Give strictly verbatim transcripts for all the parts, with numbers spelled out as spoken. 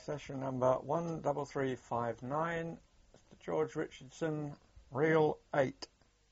accession number one three three five nine, Mister George Richardson, reel eight.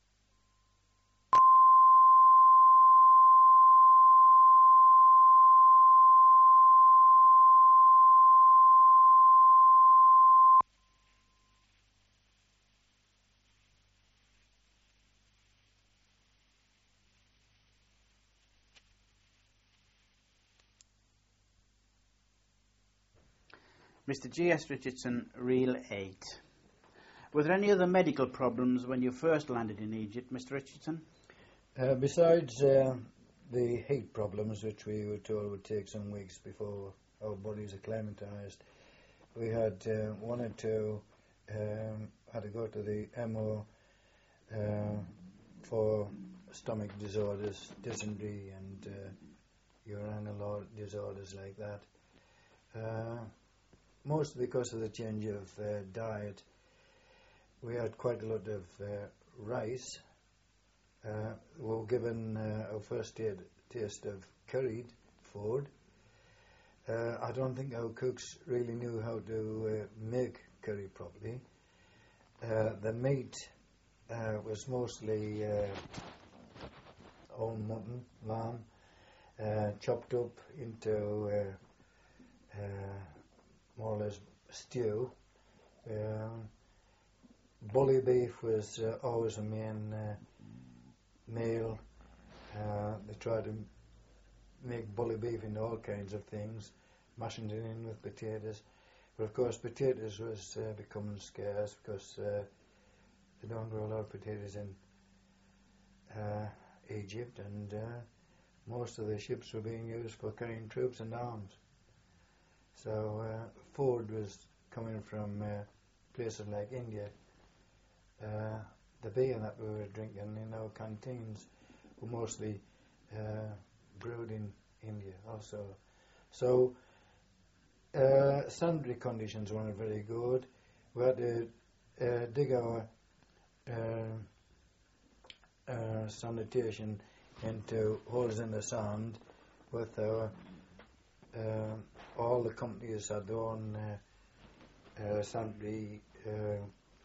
Mister G S Richardson, reel eight. Were there any other medical problems when you first landed in Egypt, Mister Richardson? Uh, besides uh, the heat problems, which we were told would take some weeks before our bodies acclimatised, we had uh, one or two um, had to go to the M O uh, for stomach disorders, dysentery and uh, urinary disorders like that. Uh, Mostly because of the change of uh, diet. We had quite a lot of uh, rice. Uh, we were given uh, our first t- taste of curried food. Uh, I don't think our cooks really knew how to uh, make curry properly. Uh, the meat uh, was mostly uh, own mutton, lamb, uh, chopped up into uh, uh, more or less stew. Um, bully beef was uh, always a main uh, meal. Uh, they tried to make bully beef into all kinds of things, mashing it in with potatoes. But of course potatoes was uh, becoming scarce because uh, they don't grow a lot of potatoes in uh, Egypt, and uh, most of the ships were being used for carrying troops and arms. So uh, food was coming from uh, places like India. Uh, the beer that we were drinking in our canteens were mostly uh, brewed in India also. So uh, sanitary conditions weren't very good. We had to uh, dig our uh, uh, sanitation into holes in the sand with our uh, all the companies had their own uh, uh, sanitary uh,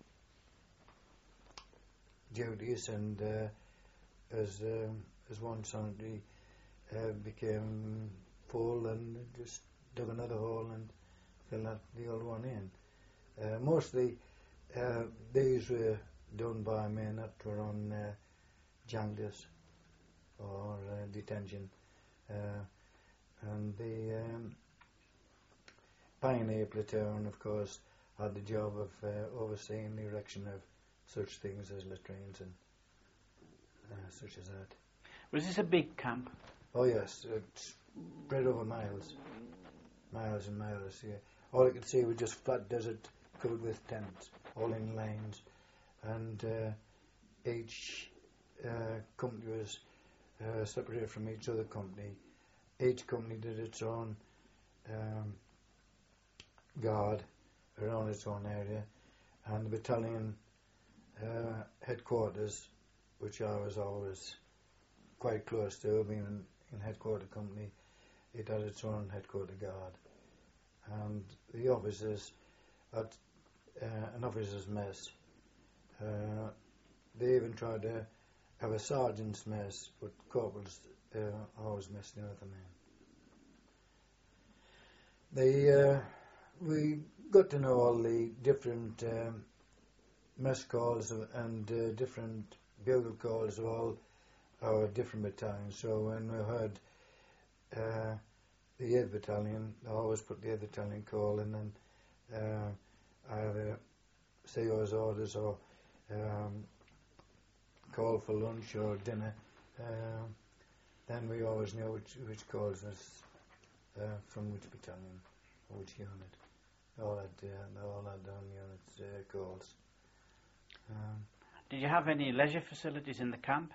duties, and uh, as um, as one sanitary uh, became full, and just dug another hole and filled that the old one in. Uh, mostly uh, these were done by men that were on uh, jangdas or uh, detention. Uh, and the um, Pioneer Platoon, of course, had the job of uh, overseeing the erection of such things as latrines and uh, such as that. Was this a big camp? Oh yes, it's spread over miles, miles and miles. Yeah, all I could see was just flat desert covered with tents, all in lines, and uh, each uh, company was uh, separated from each other company. Each company did its own um, guard around its own area, and the battalion uh, headquarters, which I was always quite close to, being in, in headquarter company, it had its own headquarter guard, and the officers had uh, an officers' mess. Uh, they even tried to have a sergeant's mess, but corporals uh, always messed in with the men. They, uh, we got to know all the different um, mess calls and uh, different bugle calls of all our different battalions. So when we heard uh, the eighth Battalion, I always put the eighth Battalion call, and then uh, either C O's orders or um, call for lunch or dinner. Uh, then we always knew which which calls was uh, from which battalion or which unit. They all had, uh, they all had their own units uh, calls. Um, Did you have any leisure facilities in the camp?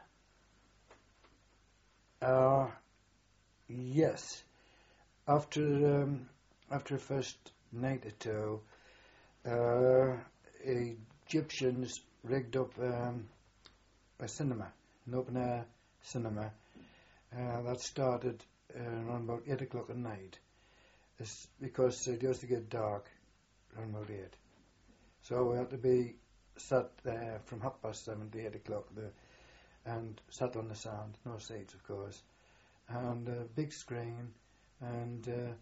Uh, yes. After um, after the first night or two, uh, Egyptians rigged up um, a cinema, an open-air cinema, uh, that started uh, around about eight o'clock at night. it's because it used to get dark around about eight. So we had to be sat there from half past seven to eight o'clock there, and sat on the sand, no seats of course, and a big screen, and uh,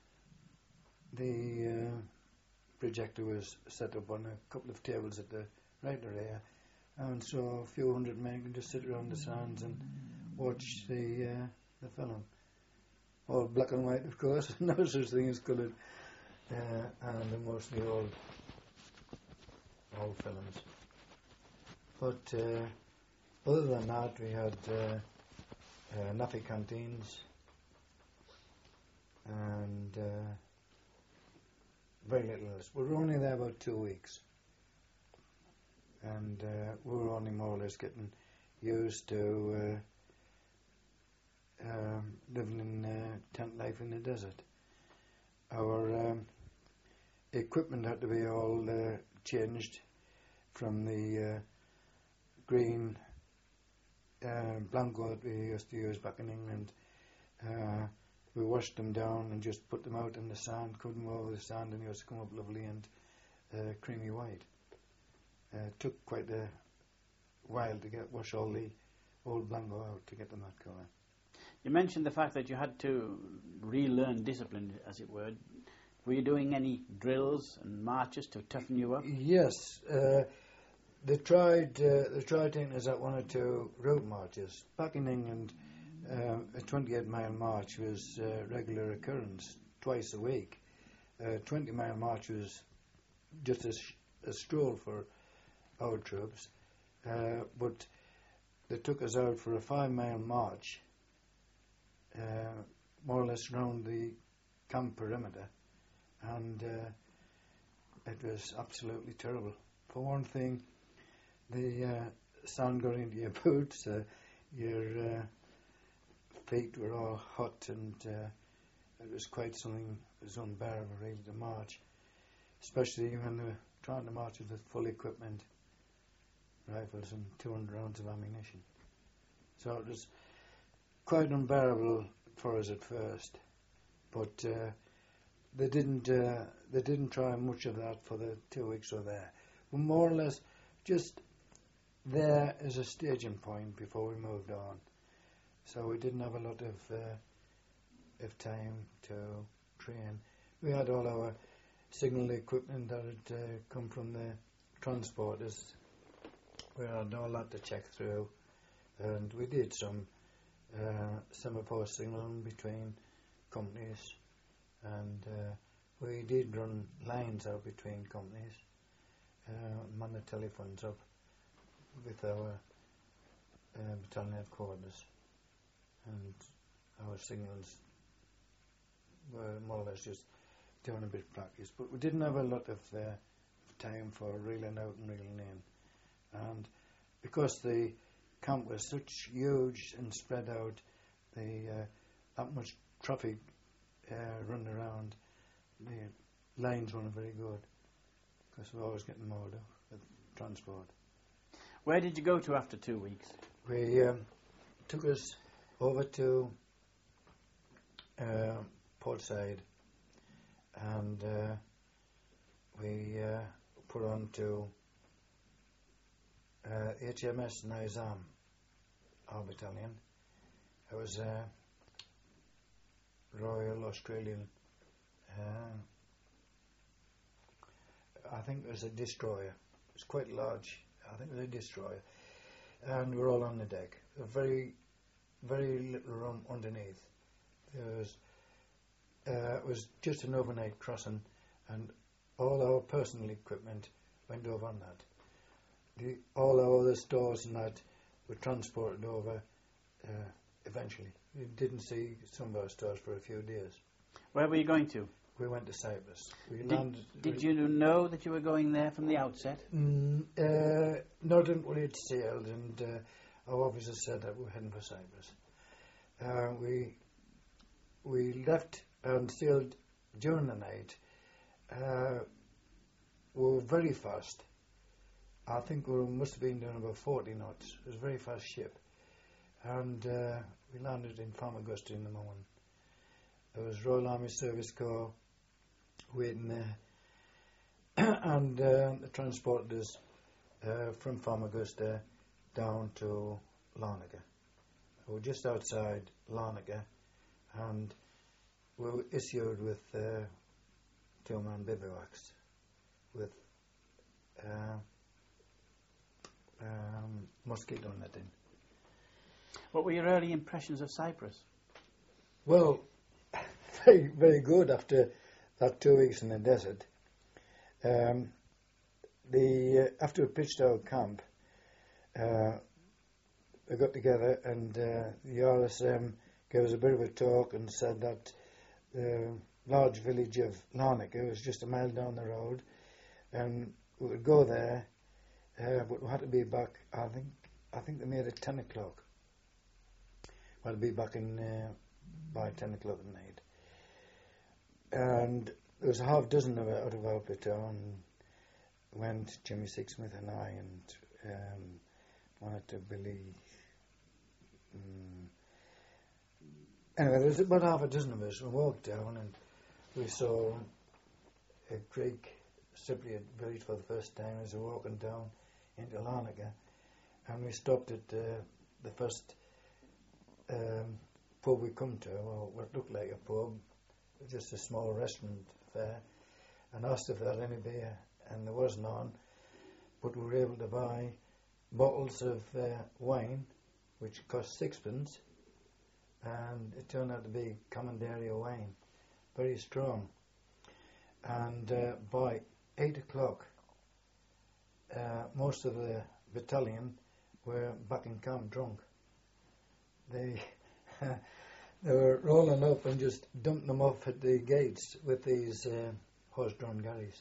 the uh, projector was set up on a couple of tables at the right area, and so a few hundred men could just sit around the sands and watch the uh, the film. All black and white, of course, no such thing as coloured, uh, and mostly all all films. But uh, other than that, we had uh, uh, nappy canteens and uh, very little else. We were only there about two weeks, and uh, we were only more or less getting used to uh, um, living in uh, tent life in the desert. Our um, equipment had to be all uh, changed from the uh, green uh, blanco that we used to use back in England. Uh, we washed them down and just put them out in the sand, covered them over the sand, and they used to come up lovely and uh, creamy white. Uh, it took quite a while to get wash all the old blanco out to get them that colour. You mentioned the fact that you had to relearn discipline, as it were. Were you doing any drills and marches to toughen you up? Yes. Uh, they tried uh, they tried taking us out one or two route marches. Back in England, uh, a twenty-eight mile march was a regular occurrence, twice a week. A twenty mile march was just a, sh- a stroll for our troops. Uh, but they took us out for a five mile march, uh, more or less round the camp perimeter. And uh, it was absolutely terrible. For one thing, the uh, sand got into your boots, uh, your uh, feet were all hot, and uh, it was quite something that was unbearable really to march, especially when they were trying to march with full equipment, rifles and two hundred rounds of ammunition. So it was quite unbearable for us at first, but uh, They didn't. Uh, they didn't try much of that for the two weeks we were there. We were more or less just there as a staging point before we moved on. So we didn't have a lot of uh, of time to train. We had all our signal equipment that had uh, come from the transporters. We had all that to check through, and we did some uh, semaphore signaling between companies. And uh, we did run lines out between companies, uh, man the telephones up with our uh, battalion headquarters, and our signals were more or less just doing a bit of practice. But we didn't have a lot of uh, time for reeling out and reeling in. And because the camp was such huge and spread out, the uh, that much traffic Uh, running around, the lines weren't very good because we were always getting mowed up with transport. Where did you go to after two weeks? We um, took us over to uh, Portside, and uh, we uh, put on to uh, H M S Nizam, our battalion. It was uh, Royal Australian, uh, I think it was a destroyer. It was quite large. I think it was a destroyer. And we were all on the deck. A very, very little room underneath. There was, uh, it was just an overnight crossing, and all our personal equipment went over on that. The, all our other stores and that were transported over uh, eventually. We didn't see some of our stores for a few days. Where were you going to? We went to Cyprus. We did, landed. Did you know that you were going there from the outset? Mm, uh, not until it sailed, and uh, our officer said that we were heading for Cyprus. Uh, we we left and sailed during the night. Uh, we were very fast. I think we must have been doing about forty knots. It was a very fast ship. And uh, we landed in Famagusta in the morning. there was Royal Army Service Corps waiting there, and uh, they transported us uh, from Famagusta down to Larnaca. We were just outside Larnaca, and we were issued with uh, two-man bivouacs with uh, um, mosquito netting. What were your early impressions of Cyprus? Well, very, very good after that two weeks in the desert. Um, the uh, after we pitched our camp, uh, we got together, and uh, the R S M gave us a bit of a talk and said that the large village of Larnaca was just a mile down the road, and we would go there, uh, but we had to be back. I think I think they made it ten o'clock. We had to be back in uh, by ten o'clock at night, and there was a half dozen of it out of our platoon. Went Jimmy Sixsmith and I, and um, wanted to believe. Um, anyway, there was about half a dozen of us. We walked down and we saw a Greek Cypriot village for the first time as we were walking down into Larnaca, and we stopped at uh, the first um, pub we come to, or what looked like a pub, just a small restaurant there, and asked if there had any beer, and there was none, but we were able to buy bottles of uh, wine, which cost sixpence, and it turned out to be Commandaria wine, very strong. And uh, by eight o'clock, uh, most of the battalion were back in camp drunk. They they were rolling up and just dumping them off at the gates with these uh, horse-drawn galley.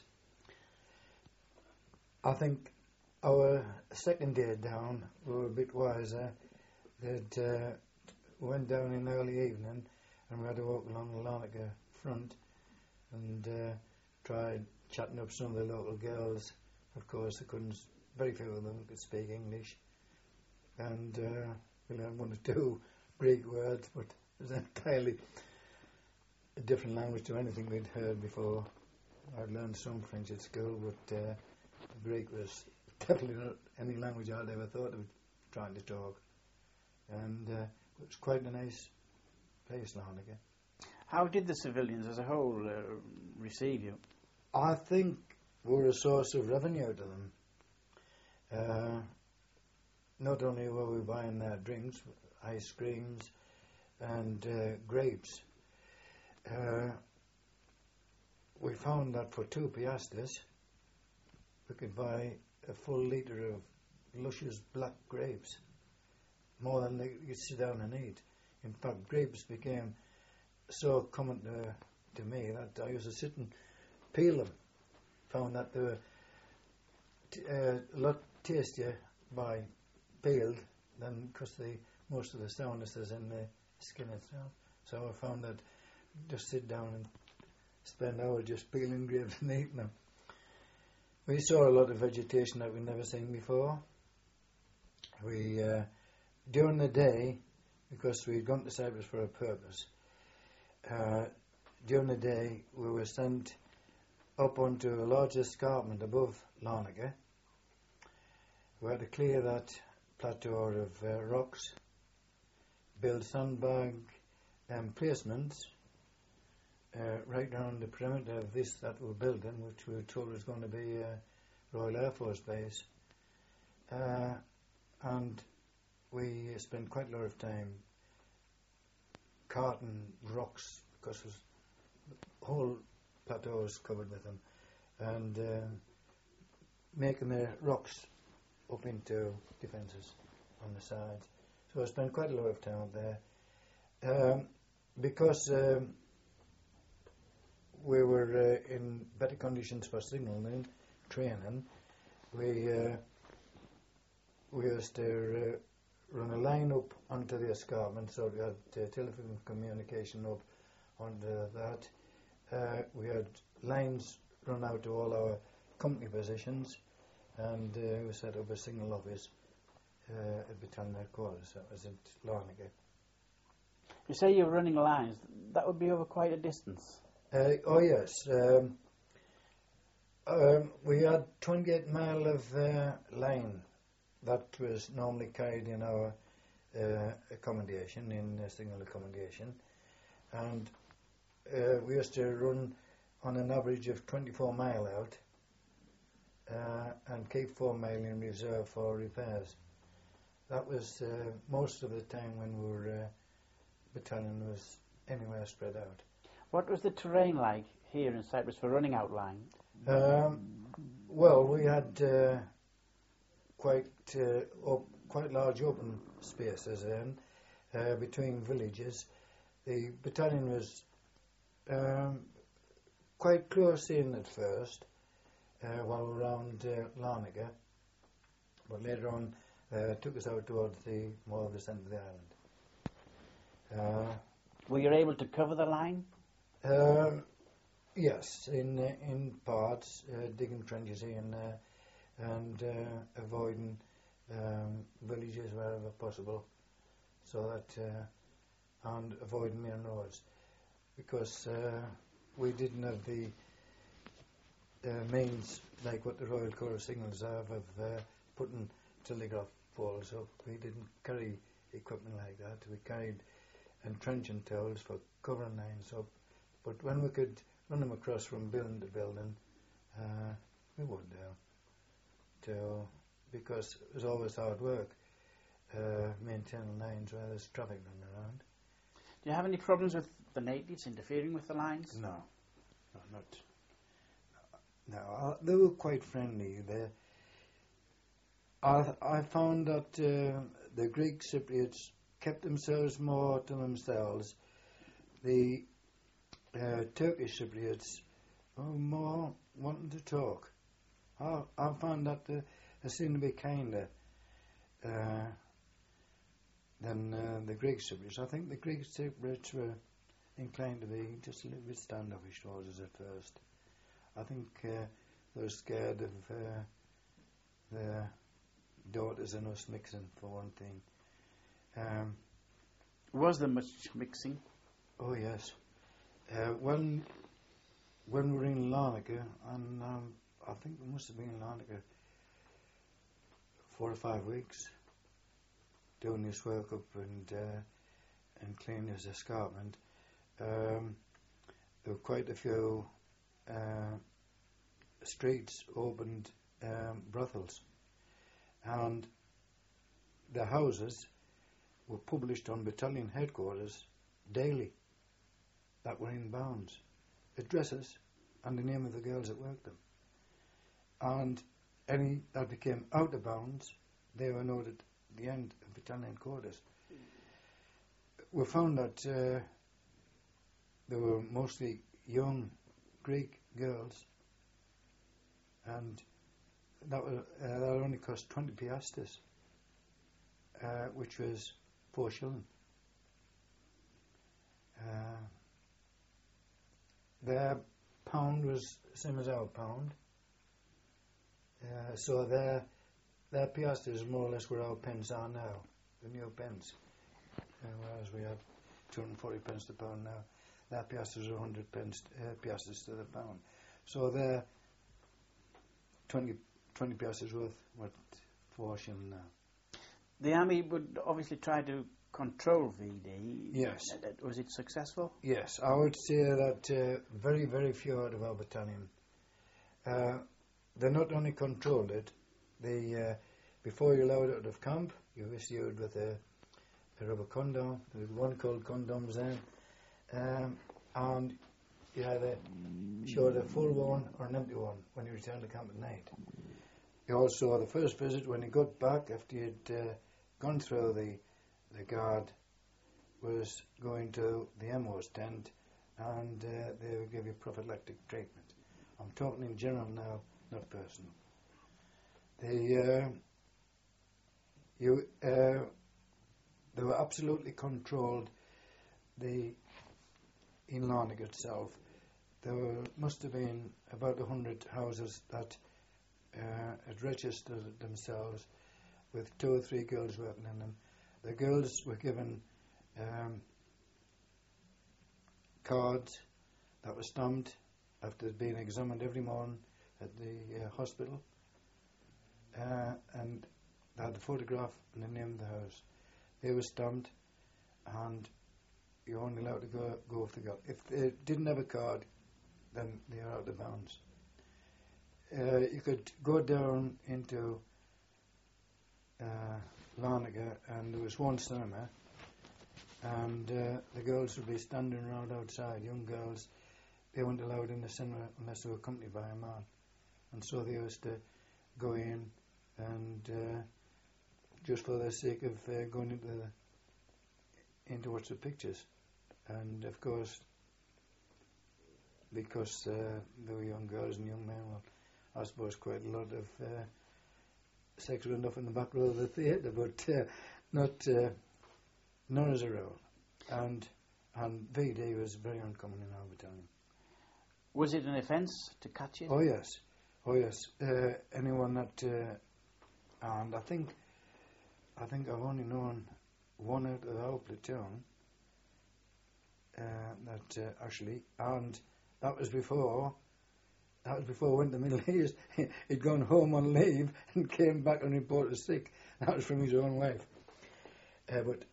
I think our second day down, we were a bit wiser. That uh, we went down in the early evening, and we had to walk along the Larnaca front and uh, tried chatting up some of the local girls. Of course, they couldn't. Very few of them could speak English, and uh, we learned one or two Greek words, but it was entirely a different language to anything we'd heard before. I'd learned some French at school, but uh, Greek was definitely not any language I'd ever thought of trying to talk. And uh, it was quite a nice place, Larnaca. How did the civilians as a whole uh, receive you? I think we were a source of revenue to them. Uh, not only were we buying their drinks, ice creams and uh, grapes, uh, we found that for two piastres we could buy a full litre of luscious black grapes, more than they could sit down and eat. In fact, grapes became so common to, to me that I used to sit and peel them. Found that they were t- uh, a lot tastier by peeled than because the most of the sourness is in the skin itself. So I found that just sit down and spend hours just peeling grapes and eating them. We saw a lot of vegetation that we'd never seen before. We uh, during the day, because we'd gone to Cyprus for a purpose, uh, during the day we were sent up onto a large escarpment above Larnaca. We had to clear that plateau of uh, rocks, build sandbag emplacements uh, right around the perimeter of this that we're building, which we were told was going to be a Royal Air Force base. Uh, and we spent quite a lot of time carting rocks, because it was, the whole plateau was covered with them, and uh, making the rocks up into defences on the sides. So I spent quite a lot of time up there. Um, because um, we were uh, in better conditions for signalling, training, we uh, we used to uh, run a line up onto the escarpment, so we had uh, telephone communication up onto that. Uh, we had lines run out to all our company positions, and uh, we set up a signal office uh, at battalion headquarters. That was at Larnaca. You say you're running lines. that would be over quite a distance. Uh, oh yes, um, um, we had twenty-eight mile of uh, line that was normally carried in our uh, accommodation, in a single accommodation, and uh, we used to run on an average of twenty-four mile out uh, and keep four mile in reserve for repairs. That was uh, most of the time when we were uh, battalion was anywhere spread out. What was the terrain like here in Cyprus for running out line? Um, well, we had uh, quite uh, op- quite large open spaces then uh, between villages. The battalion was um, quite close in at first, uh, while around uh, Larnaca, but later on uh, took us out towards the more of the centre of the island. Uh, Were you able to cover the line? Um, yes, in uh, in parts, uh, digging trenches here and there, and uh, avoiding um, villages wherever possible, so that uh, and avoiding main roads, because uh, we didn't have the uh, means like what the Royal Corps of Signals have of uh, putting telegraph poles up. We didn't carry equipment like that. We carried entrenching towels for covering lines up. But when we could run them across from building to building, uh, we would do. To, because it was always hard work, uh, maintaining lines where there's traffic running around. Do you have any problems with the natives interfering with the lines? No, no, not. No, uh, they were quite friendly. They, I, I found that uh, the Greek Cypriots kept themselves more to themselves. The Uh, Turkish Cypriots were more wanting to talk. I, I found that uh, they seemed to be kinder uh, than uh, the Greek Cypriots. I think the Greek Cypriots were inclined to be just a little bit standoffish towards us at first. I think uh, they were scared of uh, their daughters and us mixing, for one thing. Um, Was there much mixing? oh yes. Uh, when when we were in Larnaca, and um, I think we must have been in Larnaca four or five weeks, doing this work up and uh, and cleaning this escarpment, um, there were quite a few uh, streets opened um, brothels, and the houses were published on battalion headquarters daily. That were in bounds, addresses and the name of the girls that worked them. And any that became out of bounds, they were noted at the end of battalion quarters. We found that uh, they were mostly young Greek girls, and that, was, uh, that only cost twenty piastres, uh, which was four shilling. Uh, Their pound was the same as our pound, uh, so their their piastres more or less where our pence are now, the new pence. Uh, whereas we have two hundred forty pence to the pound now, their piastres are one hundred pence uh, piastres to the pound. So they're twenty, twenty piastres worth, what, four shilling now. The army would obviously try to control V D. Yes. Uh, Was it successful? Yes, I would say that uh, very, very few out of our battalion. Uh, they not only controlled it, they, uh, before you're allowed out of camp, you're issued with a, a rubber condom, with one called condoms then, um, and you either showed a full one or an empty one when you returned to camp at night. You also, the first visit, when you got back after you'd uh, gone through the the guard, was going to the M O's tent, and uh, they would give you prophylactic treatment. I'm talking in general now, not personal. They, uh, you, uh, they were absolutely controlled. The in Larnaca itself, there were, must have been about a hundred houses that uh, had registered themselves with two or three girls working in them. The girls were given um, cards that were stamped after being examined every morning at the uh, hospital, uh, and they had the photograph and the name of the house. They were stamped, and you're only allowed to go go if they got. If they didn't have a card, then they are out of bounds. Uh, you could go down into uh, Larnaca, and there was one cinema, and uh, the girls would be standing around outside, young girls. They weren't allowed in the cinema unless they were accompanied by a man. And so they used to go in, and uh, just for the sake of uh, going into the, into watch the pictures. And of course, because uh, they were young girls and young men, well, I suppose quite a lot of uh, sex went off in the back row of the theatre, but uh, not uh, none as a rule. And and V D was very uncommon in our battalion. Was it an offence to catch it? Oh yes, oh yes. Uh, anyone that, uh, and I think, I think I've only known one out of our platoon uh, that uh, actually, and that was before. That was before I went to the Middle East. He'd gone home on leave and came back and reported sick. That was from his own wife. Uh, but,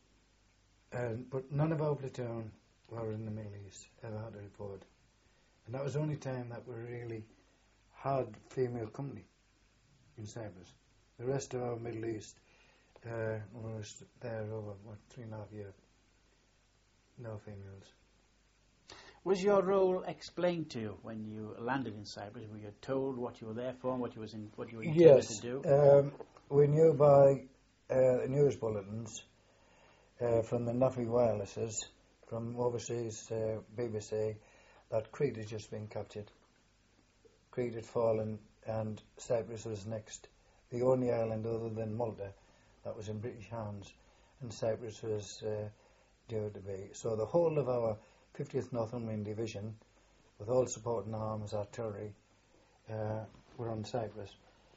uh, but none of our platoon were in the Middle East, ever had a report. And that was the only time that we really had female company in Cyprus. The rest of our Middle East uh, was there over, what, three and a half years. No females. Was your role explained to you when you landed in Cyprus? Were you told what you were there for and what you, was in, what you were intended yes, to do? Um, we knew by uh, news bulletins uh, from the Nafi wirelesses, from overseas uh, B B C, that Crete had just been captured. Crete had fallen and Cyprus was next. The only island other than Malta that was in British hands, and Cyprus was uh, due to be. So the whole of our fiftieth Northumbrian Division, with all supporting arms, artillery, uh, were on Cyprus.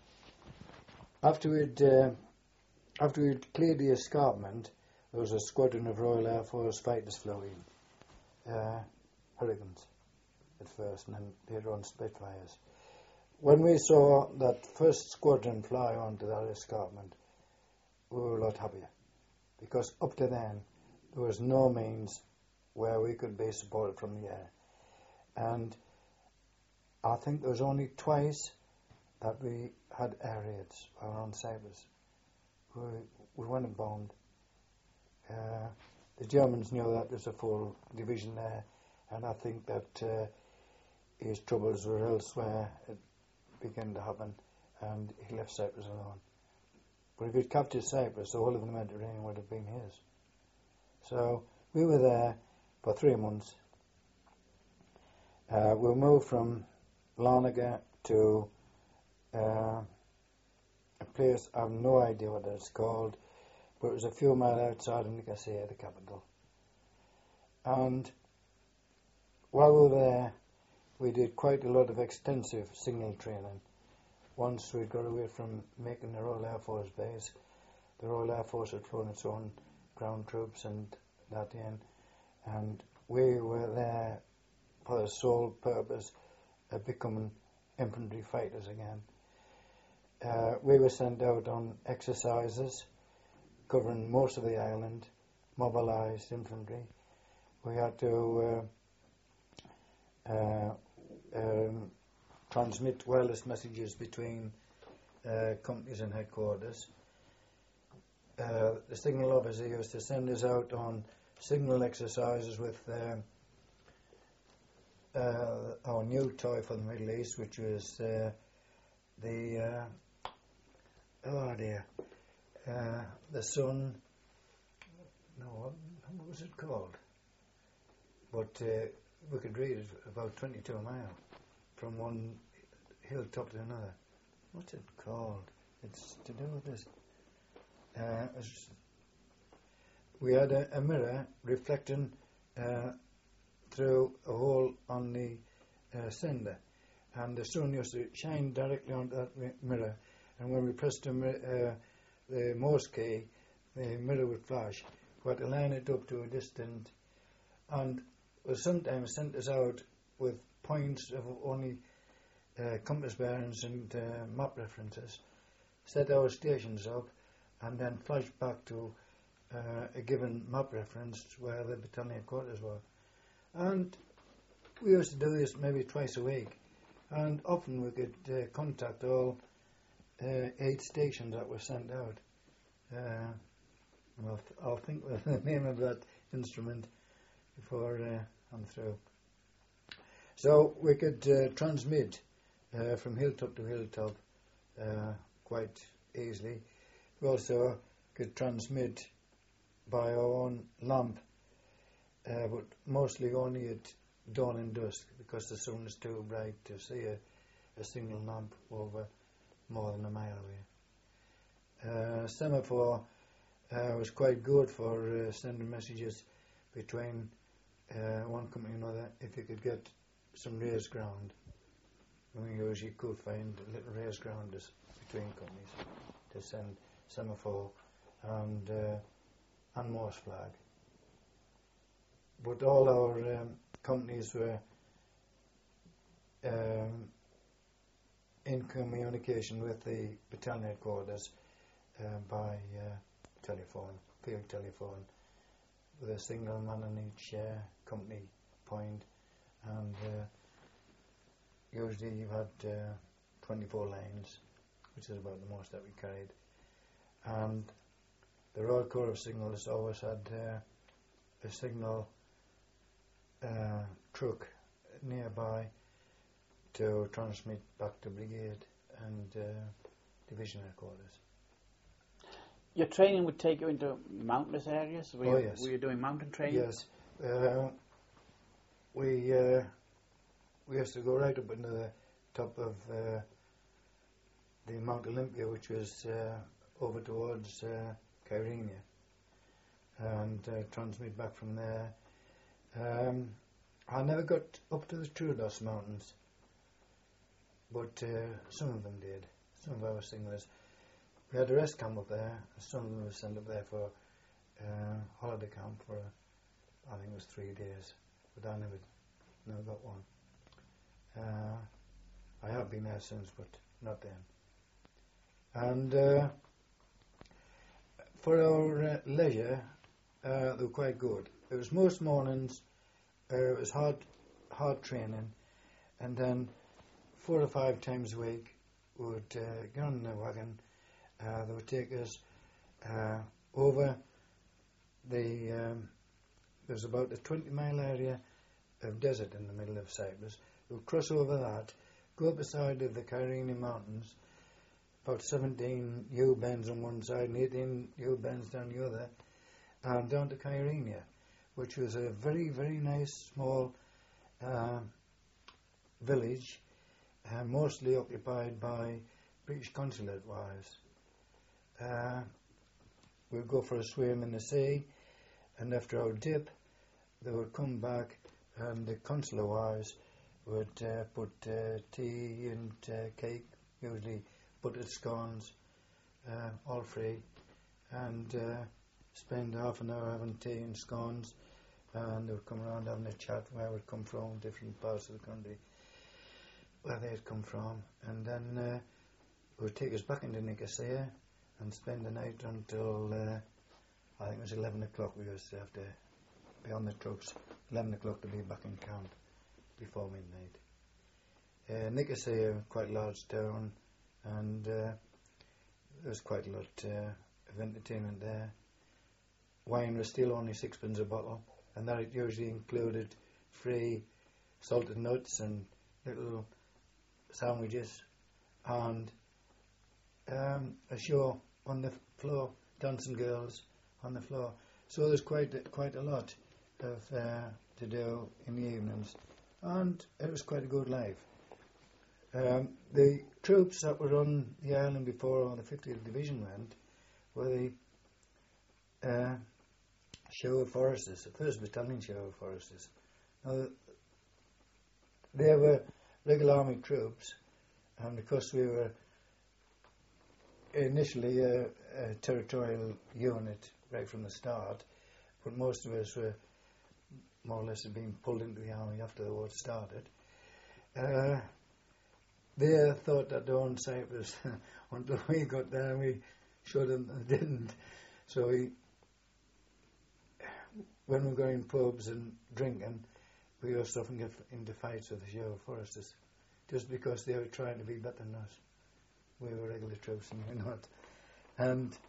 After we'd, uh, after we'd cleared the escarpment, there was a squadron of Royal Air Force fighters flew in, uh, Hurricanes at first, and then later on Spitfires. When we saw that first squadron fly onto that escarpment, we were a lot happier, because up to then there was no means where we could be supported from the air. And I think there was only twice that we had air raids around Cyprus. We, we weren't bombed. Uh, the Germans knew that there's a full division there, and I think that uh, his troubles were elsewhere. It began to happen, and he left Cyprus alone. But if he'd captured Cyprus, the whole of the Mediterranean would have been his. So we were there for three months. Uh, we moved from Larnaca to uh, a place, I have no idea what it's called, but it was a few miles outside of Nicosia, the capital. And while we were there, we did quite a lot of extensive signal training. Once we got away from making the Royal Air Force base, the Royal Air Force had flown its own ground troops and that in, and we were there for the sole purpose of becoming infantry fighters again. Uh, we were sent out on exercises covering most of the island, mobilised infantry. We had to uh, uh, um, transmit wireless messages between uh, companies and headquarters. Uh, the signal officer used to send us out on signal exercises with uh, uh, our new toy for the Middle East, which was uh, the uh, oh dear, uh, the sun. No, what, what was it called? But uh, we could read it about twenty-two miles from one hilltop to another. What's it called? It's to do with this. Uh, we had a, a mirror reflecting uh, through a hole on the uh, sender, and the sun used to shine directly onto that mi- mirror, and when we pressed the, mi- uh, the Morse key, the mirror would flash. We had to line it up to a distant, and will sometimes send us out with points of only uh, compass bearings and uh, map references, set our stations up, and then flash back to uh, a given map reference where the battalion quarters were. And we used to do this maybe twice a week, and often we could uh, contact all uh, eight stations that were sent out. Uh, I'll, th- I'll think of the name of that instrument before uh, I'm through. So we could uh, transmit uh, from hilltop to hilltop uh, quite easily. We also could transmit by our own lamp, uh, but mostly only at dawn and dusk, because the sun is too bright to see a, a single lamp over more than a mile away. Uh, semaphore uh, was quite good for uh, sending messages between uh, one company and another if you could get some raised ground. We usually could find little raised ground between companies to send semaphore and uh, and Morse flag. But all our um, companies were um, in communication with the battalion headquarters uh, by uh, telephone, field telephone, with a single man on each uh, company point, and uh, usually you had uh, twenty-four lines, which is about the most that we carried. And the Royal Corps of Signals always had uh, a signal uh, truck nearby to transmit back to brigade and uh, division headquarters. Your training would take you into mountainous areas? Were, Oh, you, yes. were you doing mountain training? Yes. Uh, we uh, we used to go right up into the top of uh, the Mount Olympia, which was uh, over towards uh, Kyrenia, and uh, transmit back from there. Um, I never got up to the Troodos Mountains, but uh, some of them did. Some of our singlers. We had a rest camp up there. Some of them were sent up there for uh, holiday camp for, I think it was three days, but I never, never got one. Uh, I have been there since, but not then. And uh, for our uh, leisure, uh, they were quite good. It was most mornings. Uh, it was hard, hard training, and then four or five times a week we would uh, get on the wagon. Uh, they would take us uh, over the. Um, there's about a twenty mile area of desert in the middle of Cyprus. We would cross over that, go up the side of the Kyrene Mountains, about seventeen U-bends on one side and eighteen U-bends down the other, and down to Kyrenia, which was a very, very nice small uh, village, uh, mostly occupied by British consulate wives. Uh, we'd go for a swim in the sea, and after our dip, they would come back, and the consular wives would uh, put uh, tea and uh, cake, usually buttered scones, uh, all free, and uh, spend half an hour having tea and scones, and they would come around having a chat where we'd come from, different parts of the country, where they'd come from, and then uh, they would take us back into Nicosia and spend the night until uh, I think it was eleven o'clock. We used to have to be on the trucks, eleven o'clock to be back in camp before midnight. Uh, Nicosia, quite a large town, and uh, there was quite a lot uh, of entertainment there. Wine was still only sixpence a bottle, and that usually included free salted nuts and little sandwiches, and um, a show on the floor, dancing girls on the floor. So there's quite a, quite a lot of uh, to do in the evenings, and it was quite a good life. Um, the troops that were on the island before the fiftieth Division went were the uh, Sherwood Foresters, the first Battalion Sherwood Foresters. Now, they were regular army troops, and because we were initially a, a territorial unit right from the start, but most of us were more or less had been pulled into the army after the war started. Uh, they thought that their own side was until we got there and we showed them that they didn't. So we, when we got in pubs and drinking, we used to often get into fights with the Sherwood Foresters just because they were trying to be better than us. We were regular troops and we're not. And